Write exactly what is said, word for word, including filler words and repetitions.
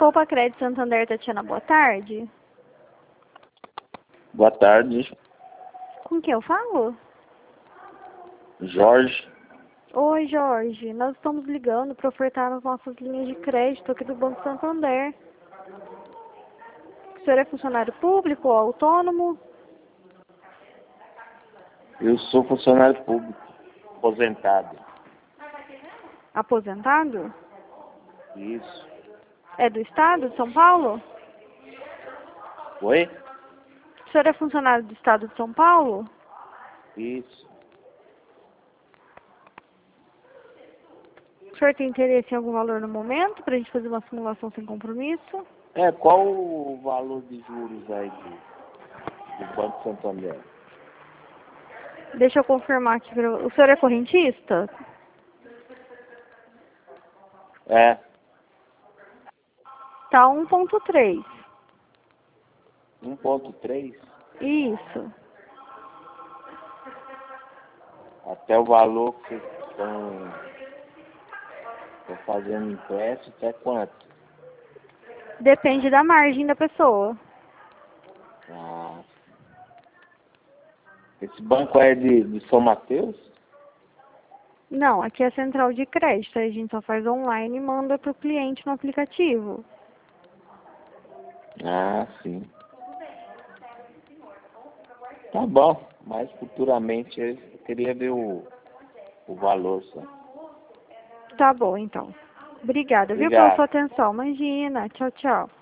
Poupa Crédito Santander, Tatiana, boa tarde. Boa tarde, Com quem eu falo? Jorge. Oi, Jorge. Nós estamos ligando para ofertar as nossas linhas de crédito aqui do Banco Santander. O senhor é funcionário público ou autônomo? Eu sou funcionário público, aposentado. Aposentado? Isso. É do estado de São Paulo? Oi? O senhor é funcionário do estado de São Paulo? Isso. O senhor tem interesse em algum valor no momento para a gente fazer uma simulação sem compromisso? É, qual o valor de juros aí do, do Banco Santander? Deixa eu confirmar aqui. Pra... O senhor é correntista? É, Tá um ponto três. um ponto três. Isso. Até o valor que vocês estão, estão fazendo empréstimo, até quanto? Depende da margem da pessoa. Ah, esse banco é de, de São Mateus? Não, aqui é a central de crédito. A gente só faz online e manda para o cliente no aplicativo. Ah, sim. Tá bom, mas futuramente eu queria ver o, o valor só. Tá bom, então. Obrigada, viu, pela Obrigado. sua atenção. Imagina. Tchau, tchau.